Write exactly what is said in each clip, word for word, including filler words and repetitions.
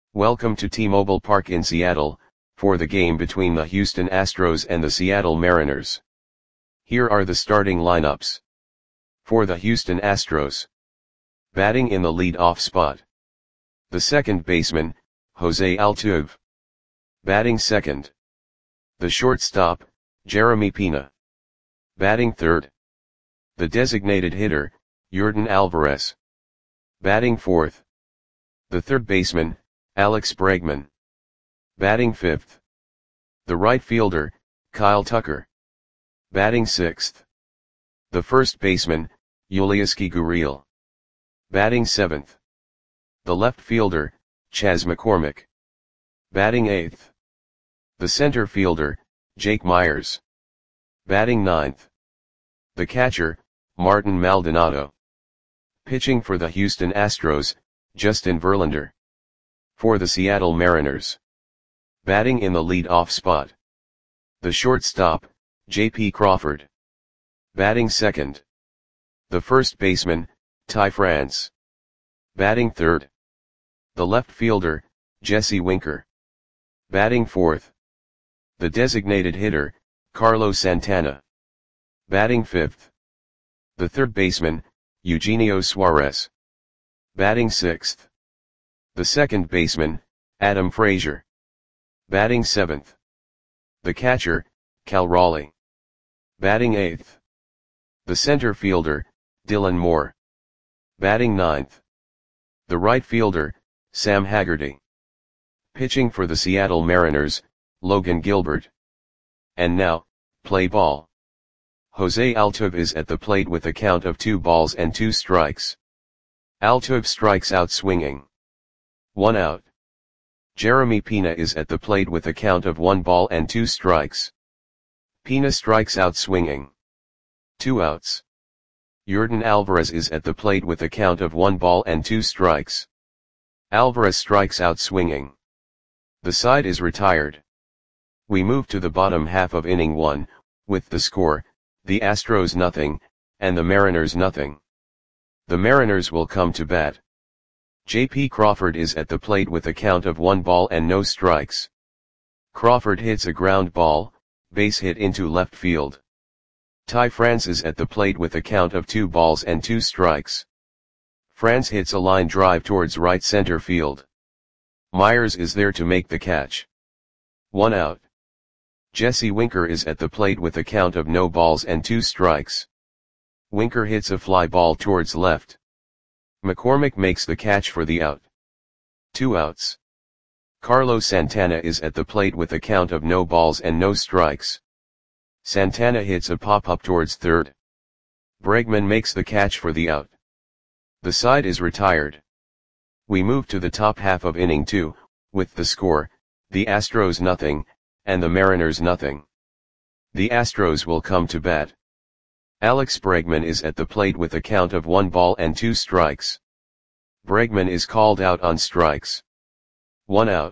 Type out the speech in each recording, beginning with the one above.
Welcome to T-Mobile Park in Seattle, for the game between the Houston Astros and the Seattle Mariners. Here are the starting lineups. For the Houston Astros. Batting in the lead-off spot. The second baseman, Jose Altuve. Batting second. The shortstop, Jeremy Pena. Batting third. The designated hitter, Yordan Alvarez. Batting fourth. The third baseman, Alex Bregman. Batting fifth. The right fielder, Kyle Tucker. Batting sixth. The first baseman, Yulieski Gurriel. Batting seventh. The left fielder, Chas McCormick. Batting eighth. The center fielder, Jake Meyers. Batting ninth. The catcher, Martin Maldonado. Pitching for the Houston Astros, Justin Verlander. For the Seattle Mariners. Batting in the lead-off spot. The shortstop, J P Crawford. Batting second. The first baseman, Ty France. Batting third. The left fielder, Jesse Winker. Batting fourth. The designated hitter, Carlos Santana. Batting fifth. The third baseman, Eugenio Suarez. Batting sixth. The second baseman, Adam Frazier. Batting seventh. The catcher, Cal Raleigh. Batting eighth. The center fielder, Dylan Moore. Batting ninth. The right fielder, Sam Haggerty. Pitching for the Seattle Mariners, Logan Gilbert. And now, play ball. Jose Altuve is at the plate with a count of two balls and two strikes. Altuve strikes out swinging. One out. Jeremy Pena is at the plate with a count of one ball and two strikes. Pena strikes out swinging. Two outs. Yordan Alvarez is at the plate with a count of one ball and two strikes. Alvarez strikes out swinging. The side is retired. We move to the bottom half of inning one, with the score, the Astros nothing, and the Mariners nothing. The Mariners will come to bat. J P Crawford is at the plate with a count of one ball and no strikes. Crawford hits a ground ball, base hit into left field. Ty France is at the plate with a count of two balls and two strikes. France hits a line drive towards right center field. Meyers is there to make the catch. One out. Jesse Winker is at the plate with a count of no balls and two strikes. Winker hits a fly ball towards left. McCormick makes the catch for the out. Two outs. Carlos Santana is at the plate with a count of no balls and no strikes. Santana hits a pop-up towards third. Bregman makes the catch for the out. The side is retired. We move to the top half of inning two, with the score, the Astros nothing, and the Mariners nothing. The Astros will come to bat. Alex Bregman is at the plate with a count of one ball and two strikes. Bregman is called out on strikes. One out.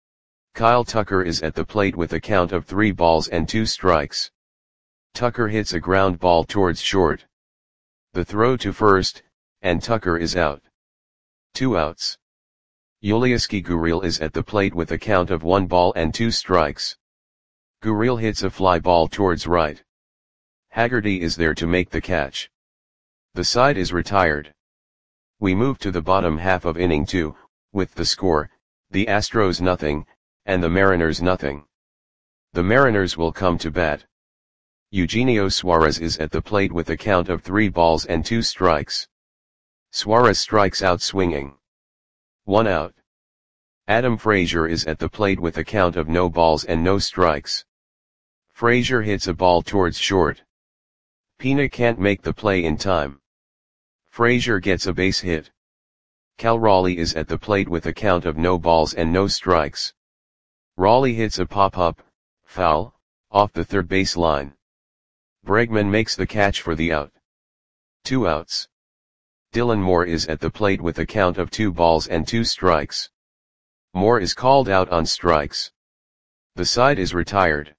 Kyle Tucker is at the plate with a count of three balls and two strikes. Tucker hits a ground ball towards short. The throw to first, and Tucker is out. Two outs. Yulieski Gurriel is at the plate with a count of one ball and two strikes. Gurriel hits a fly ball towards right. Haggerty is there to make the catch. The side is retired. We move to the bottom half of inning two, with the score, the Astros nothing, and the Mariners nothing. The Mariners will come to bat. Eugenio Suarez is at the plate with a count of three balls and two strikes. Suarez strikes out swinging. One out. Adam Frazier is at the plate with a count of no balls and no strikes. Frazier hits a ball towards short. Pena can't make the play in time. Frazier gets a base hit. Cal Raleigh is at the plate with a count of no balls and no strikes. Raleigh hits a pop-up, foul, off the third base line. Bregman makes the catch for the out. Two outs. Dylan Moore is at the plate with a count of two balls and two strikes. Moore is called out on strikes. The side is retired.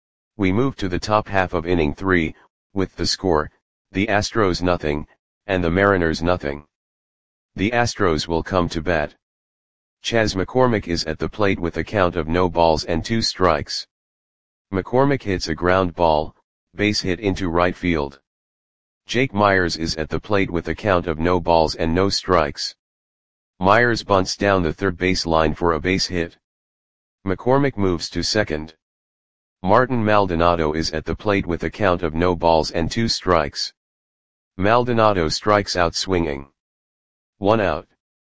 We move to the top half of inning three, with the score, the Astros nothing, and the Mariners nothing. The Astros will come to bat. Chas McCormick is at the plate with a count of no balls and two strikes. McCormick hits a ground ball, base hit into right field. Jake Meyers is at the plate with a count of no balls and no strikes. Meyers bunts down the third base line for a base hit. McCormick moves to second. Martin Maldonado is at the plate with a count of no balls and two strikes. Maldonado strikes out swinging. One out.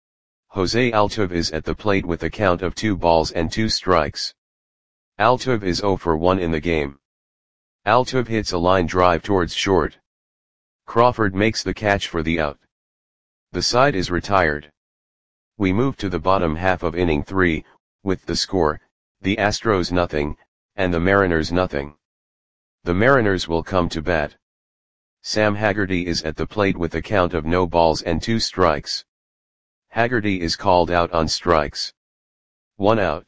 Jose Altuve is at the plate with a count of two balls and two strikes. Altuve is zero for one in the game. Altuve hits a line drive towards short. Crawford makes the catch for the out. The side is retired. We move to the bottom half of inning three, with the score, the Astros nothing, and the Mariners nothing. The Mariners will come to bat. Sam Haggerty is at the plate with a count of no balls and two strikes. Haggerty is called out on strikes. One out.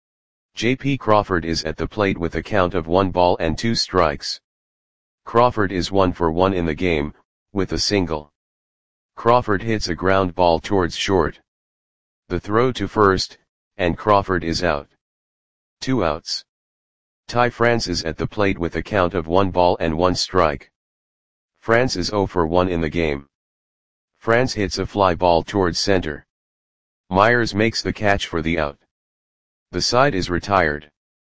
J P Crawford is at the plate with a count of one ball and two strikes. Crawford is one for one in the game, with a single. Crawford hits a ground ball towards short. The throw to first, and Crawford is out. Two outs. Ty France is at the plate with a count of one ball and one strike. France is zero for one in the game. France hits a fly ball towards center. Meyers makes the catch for the out. The side is retired.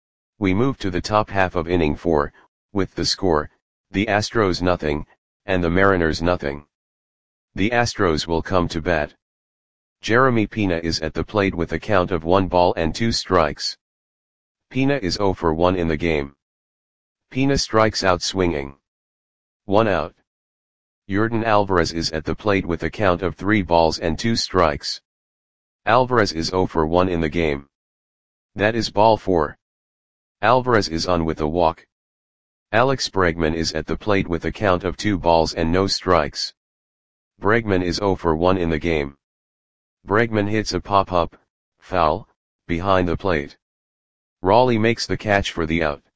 We move to the top half of inning four, with the score, the Astros nothing, and the Mariners nothing. The Astros will come to bat. Jeremy Pena is at the plate with a count of one ball and two strikes. Pena is zero for one in the game. Pena strikes out swinging. One out. Yordan Alvarez is at the plate with a count of three balls and two strikes. Alvarez is zero for one in the game. That is ball four. Alvarez is on with a walk. Alex Bregman is at the plate with a count of two balls and no strikes. Bregman is zero for one in the game. Bregman hits a pop-up, foul, behind the plate. Raleigh makes the catch for the out.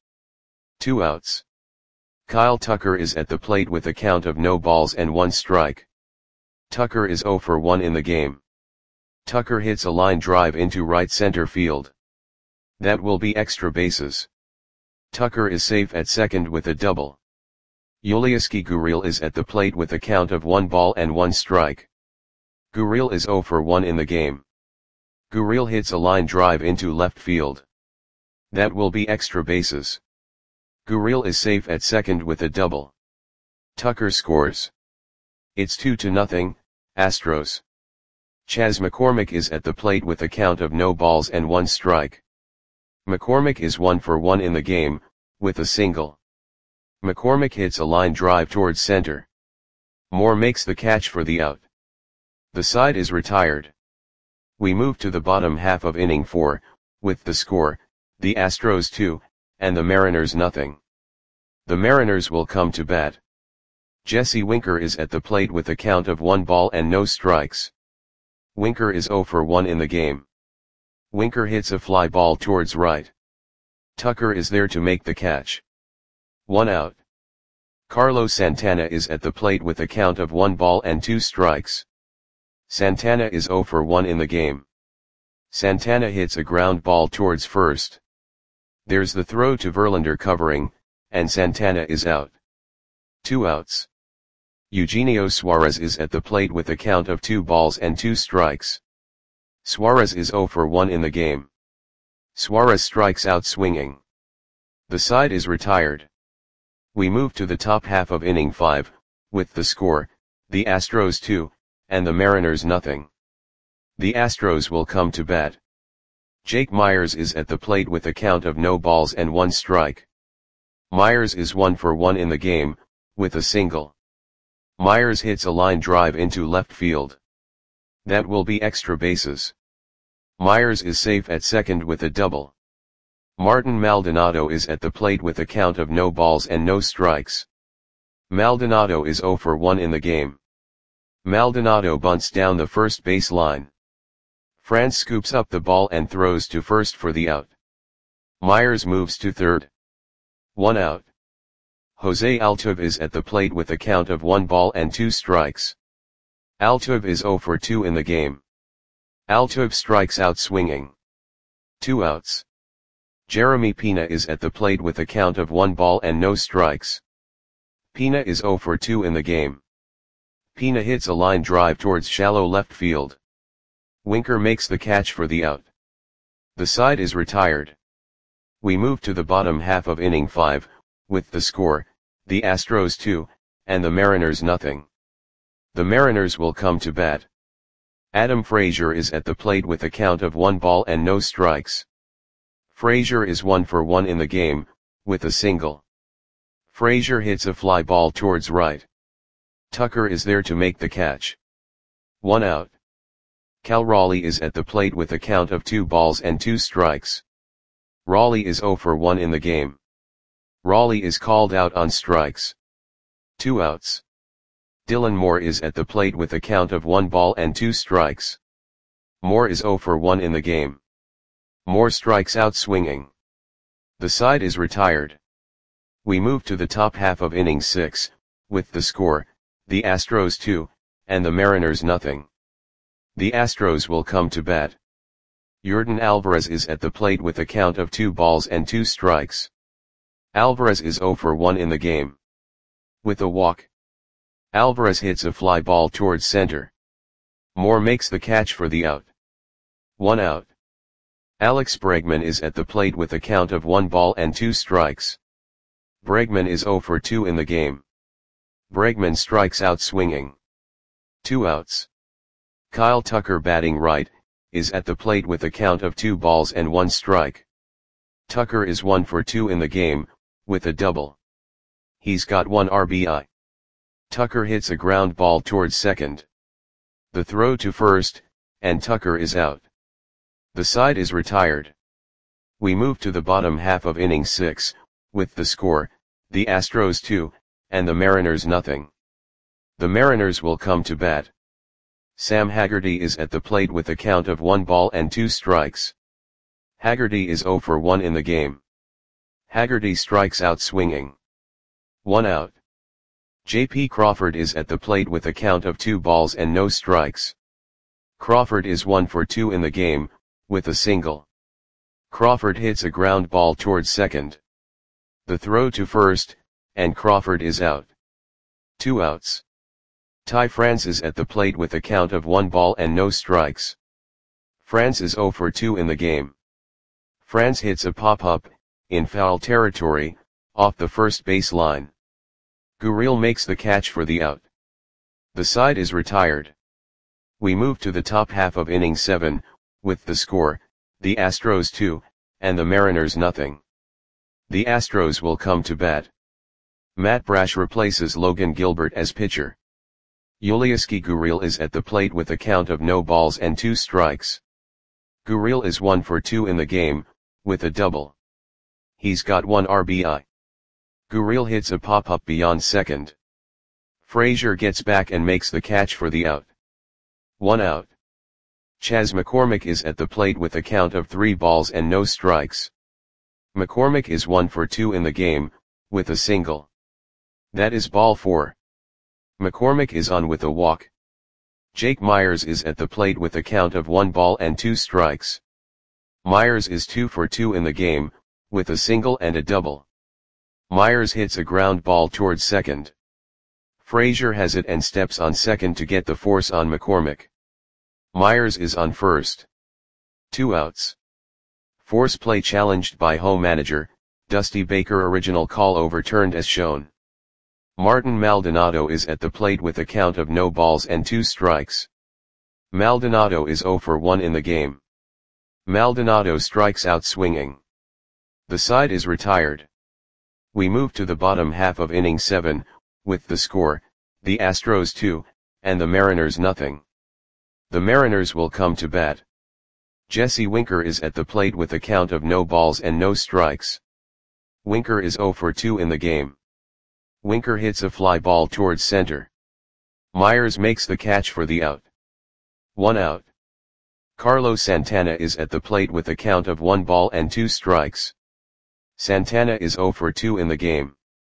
Two outs. Kyle Tucker is at the plate with a count of no balls and one strike. Tucker is zero for one in the game. Tucker hits a line drive into right center field. That will be extra bases. Tucker is safe at second with a double. Yulieski Gurriel is at the plate with a count of one ball and one strike. Gurriel is zero for one in the game. Gurriel hits a line drive into left field. That will be extra bases. Gurriel is safe at second with a double. Tucker scores. It's two to nothing, Astros. Chas McCormick is at the plate with a count of no balls and one strike. McCormick is one for one in the game, with a single. McCormick hits a line drive towards center. Moore makes the catch for the out. The side is retired. We move to the bottom half of inning four, with the score, the Astros two, and the Mariners nothing. The Mariners will come to bat. Jesse Winker is at the plate with a count of one ball and no strikes. Winker is zero for one in the game. Winker hits a fly ball towards right. Tucker is there to make the catch. One out. Carlos Santana is at the plate with a count of one ball and two strikes. Santana is zero for one in the game. Santana hits a ground ball towards first. There's the throw to Verlander covering, and Santana is out. Two outs. Eugenio Suarez is at the plate with a count of two balls and two strikes. Suarez is zero for one in the game. Suarez strikes out swinging. The side is retired. We move to the top half of inning five, with the score, the Astros two, and the Mariners nothing. The Astros will come to bat. Jake Meyers is at the plate with a count of no balls and one strike. Meyers is one for one in the game, with a single. Meyers hits a line drive into left field. That will be extra bases. Meyers is safe at second with a double. Martin Maldonado is at the plate with a count of no balls and no strikes. Maldonado is zero for one in the game. Maldonado bunts down the first base line. France scoops up the ball and throws to first for the out. Meyers moves to third. One out. Jose Altuve is at the plate with a count of one ball and two strikes. Altuve is zero for two in the game. Altuve strikes out swinging. Two outs. Jeremy Pena is at the plate with a count of one ball and no strikes. Pena is zero for two in the game. Pena hits a line drive towards shallow left field. Winker makes the catch for the out. The side is retired. We move to the bottom half of inning five, with the score, the Astros two, and the Mariners nothing. The Mariners will come to bat. Adam Frazier is at the plate with a count of one ball and no strikes. Frazier is one for one in the game, with a single. Frazier hits a fly ball towards right. Tucker is there to make the catch. One out. Cal Raleigh is at the plate with a count of two balls and two strikes. Raleigh is zero for one in the game. Raleigh is called out on strikes. Two outs. Dylan Moore is at the plate with a count of one ball and two strikes. Moore is zero for one in the game. Moore strikes out swinging. The side is retired. We move to the top half of inning six, with the score, the Astros two, and the Mariners nothing. The Astros will come to bat. Yordan Alvarez is at the plate with a count of two balls and two strikes. Alvarez is zero for one in the game. With a walk. Alvarez hits a fly ball towards center. Moore makes the catch for the out. One out. Alex Bregman is at the plate with a count of one ball and two strikes. Bregman is zero for two in the game. Bregman strikes out swinging. Two outs. Kyle Tucker, batting right, is at the plate with a count of two balls and one strike. Tucker is one for two in the game, with a double. He's got one R B I. Tucker hits a ground ball towards second. The throw to first, and Tucker is out. The side is retired. We move to the bottom half of inning six, with the score, the Astros two, and the Mariners nothing. The Mariners will come to bat. Sam Haggerty is at the plate with a count of one ball and two strikes. Haggerty is zero for one in the game. Haggerty strikes out swinging. One out. J P Crawford is at the plate with a count of two balls and no strikes. Crawford is one for two in the game, with a single. Crawford hits a ground ball towards second. The throw to first, and Crawford is out. Two outs. Ty France is at the plate with a count of one ball and no strikes. France is zero for two in the game. France hits a pop-up, in foul territory, off the first base line. Gurriel makes the catch for the out. The side is retired. We move to the top half of inning seven, with the score, the Astros two, and the Mariners nothing. The Astros will come to bat. Matt Brash replaces Logan Gilbert as pitcher. Yulieski Gurriel is at the plate with a count of no balls and two strikes. Gurriel is one for two in the game, with a double. He's got one R B I. Gurriel hits a pop-up beyond second. Frazier gets back and makes the catch for the out. One out. Chas McCormick is at the plate with a count of three balls and no strikes. McCormick is one for two in the game, with a single. That is ball four. McCormick is on with a walk. Jake Myers is at the plate with a count of one ball and two strikes. Myers is two for two in the game, with a single and a double. Myers hits a ground ball towards second. Frazier has it and steps on second to get the force on McCormick. Myers is on first. Two outs. Force play challenged by home manager, Dusty Baker. Original call overturned as shown. Martin Maldonado is at the plate with a count of no balls and two strikes. Maldonado is zero for one in the game. Maldonado strikes out swinging. The side is retired. We move to the bottom half of inning seven, with the score, the Astros two, and the Mariners nothing. The Mariners will come to bat. Jesse Winker is at the plate with a count of no balls and no strikes. Winker is zero for two in the game. Winker hits a fly ball towards center. Myers makes the catch for the out. One out. Carlos Santana is at the plate with a count of one ball and two strikes. Santana is zero for two in the game.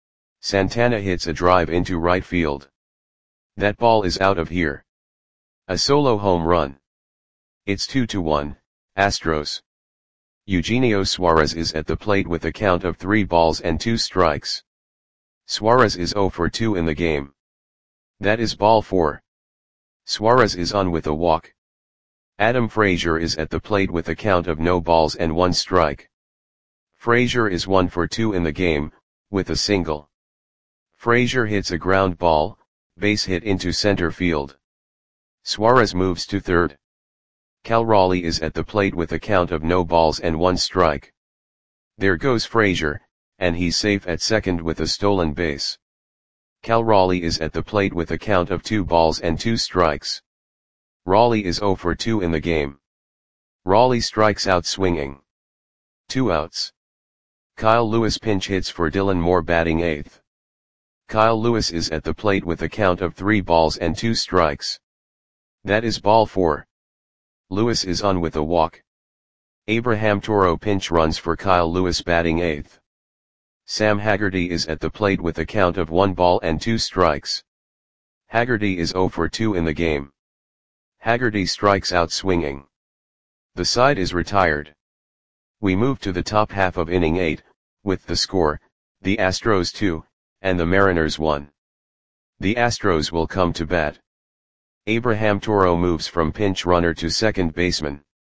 Santana hits a drive into right field. That ball is out of here. A solo home run. It's two to one, Astros. Eugenio Suarez is at the plate with a count of three balls and two strikes. Suarez is zero for two in the game. That is ball four. Suarez is on with a walk. Adam Frazier is at the plate with a count of no balls and one strike. Frazier is one for two in the game, with a single. Frazier hits a ground ball, base hit into center field. Suarez moves to third. Cal Raleigh is at the plate with a count of no balls and one strike. There goes Frazier, and he's safe at second with a stolen base. Cal Raleigh is at the plate with a count of two balls and two strikes. Raleigh is zero for two in the game. Raleigh strikes out swinging. Two outs. Kyle Lewis pinch hits for Dylan Moore batting eighth. Kyle Lewis is at the plate with a count of three balls and two strikes. That is ball four. Lewis is on with a walk. Abraham Toro pinch runs for Kyle Lewis batting eighth. Sam Haggerty is at the plate with a count of one ball and two strikes. Haggerty is zero for two in the game. Haggerty strikes out swinging. The side is retired. We move to the top half of inning eight, with the score, the Astros two, and the Mariners one. The Astros will come to bat. Abraham Toro moves from pinch runner to second baseman.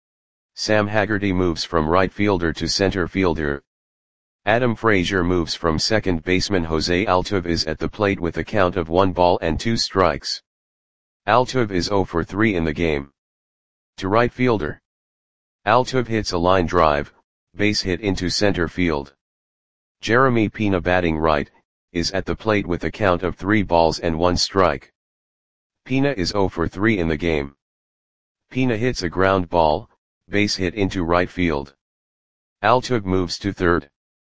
Sam Haggerty moves from right fielder to center fielder. Adam Frazier moves from second baseman. Jose Altuve is at the plate with a count of one ball and two strikes. Altuve is zero for three in the game. To right fielder. Altuve hits a line drive, base hit into center field. Jeremy Pena batting right, is at the plate with a count of three balls and one strike. Pena is zero for three in the game. Pena hits a ground ball, base hit into right field. Altuve moves to third.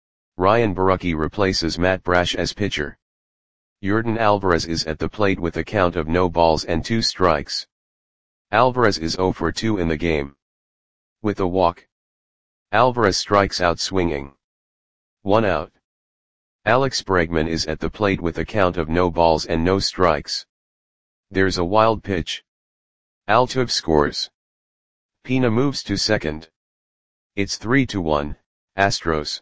Ryan Borucki replaces Matt Brash as pitcher. Yordan Alvarez is at the plate with a count of no balls and two strikes. Alvarez is zero for two in the game. With a walk. Alvarez strikes out swinging. One out. Alex Bregman is at the plate with a count of no balls and no strikes. There's a wild pitch. Altuve scores. Pena moves to second. It's three to one, Astros.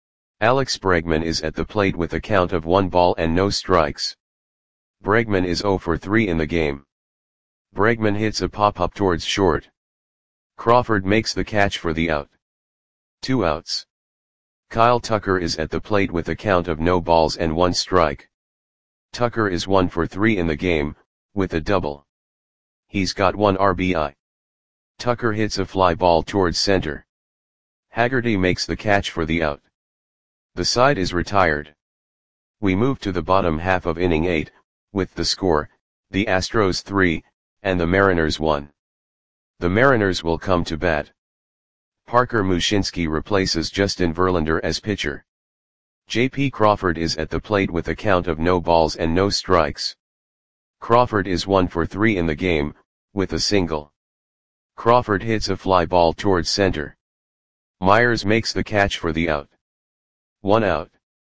Alex Bregman is at the plate with a count of one ball and no strikes. Bregman is zero for three in the game. Bregman hits a pop-up towards short. Crawford makes the catch for the out. Two outs. Kyle Tucker is at the plate with a count of no balls and one strike. Tucker is one for three in the game, with a double. He's got one R B I. Tucker hits a fly ball towards center. Haggerty makes the catch for the out. The side is retired. We move to the bottom half of inning eight, with the score, the Astros three, and the Mariners one. The Mariners will come to bat. Parker Mushinski replaces Justin Verlander as pitcher. J P Crawford is at the plate with a count of no balls and no strikes. Crawford is one for three in the game, with a single. Crawford hits a fly ball towards center. Myers makes the catch for the out. One out.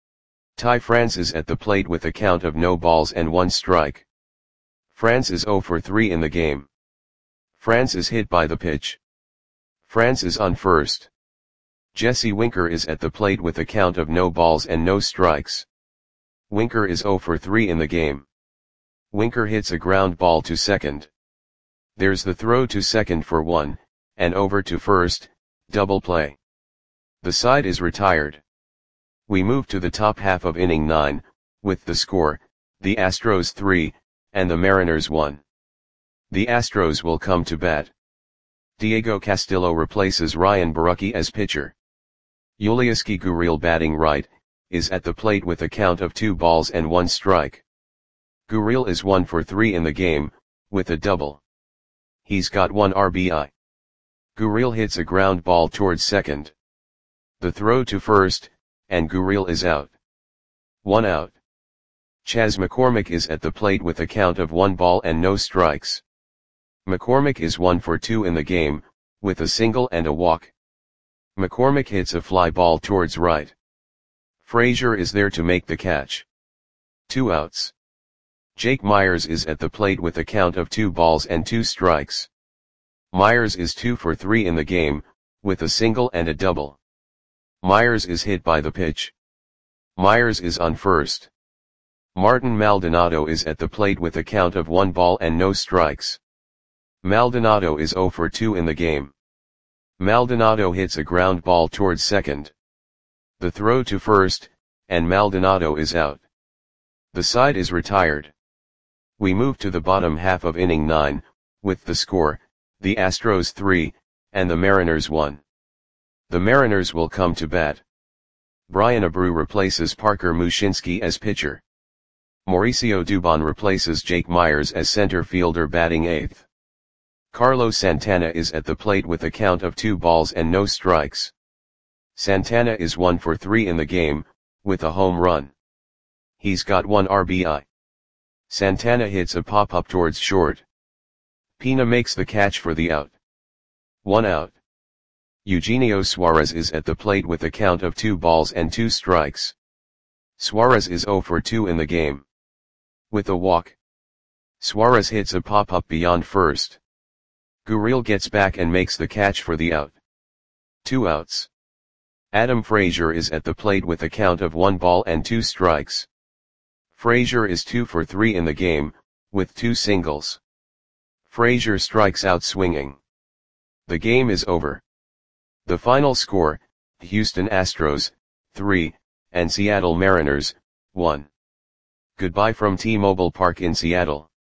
Ty France is at the plate with a count of no balls and one strike. France is zero for three in the game. France is hit by the pitch. France is on first. Jesse Winker is at the plate with a count of no balls and no strikes. Winker is zero for three in the game. Winker hits a ground ball to second. There's the throw to second for one, and over to first, double play. The side is retired. We move to the top half of inning nine, with the score, the Astros three, and the Mariners one. The Astros will come to bat. Diego Castillo replaces Ryan Borucki as pitcher. Yulieski Gurriel batting right, is at the plate with a count of two balls and one strike. Gurriel is one for three in the game, with a double. He's got one R B I. Gurriel hits a ground ball towards second. The throw to first, and Gurriel is out. One out. Chas McCormick is at the plate with a count of one ball and no strikes. McCormick is one for two in the game, with a single and a walk. McCormick hits a fly ball towards right. Frazier is there to make the catch. Two outs. Jake Myers is at the plate with a count of two balls and two strikes. Myers is two for three in the game, with a single and a double. Myers is hit by the pitch. Myers is on first. Martin Maldonado is at the plate with a count of one ball and no strikes. Maldonado is zero for two in the game. Maldonado hits a ground ball towards second. The throw to first, and Maldonado is out. The side is retired. We move to the bottom half of inning nine, with the score, the Astros three, and the Mariners one. The Mariners will come to bat. Brian Abreu replaces Parker Mushinski as pitcher. Mauricio Dubon replaces Jake Myers as center fielder batting eighth. Carlos Santana is at the plate with a count of two balls and no strikes. Santana is one for three in the game, with a home run. He's got one R B I. Santana hits a pop-up towards short. Pina makes the catch for the out. One out. Eugenio Suarez is at the plate with a count of two balls and two strikes. Suarez is zero for two in the game. With a walk. Suarez hits a pop-up beyond first. Gurriel gets back and makes the catch for the out. Two outs. Adam Frazier is at the plate with a count of one ball and two strikes. Frazier is two for three in the game, with two singles. Frazier strikes out swinging. The game is over. The final score, Houston Astros, three, and Seattle Mariners, one. Goodbye from T-Mobile Park in Seattle.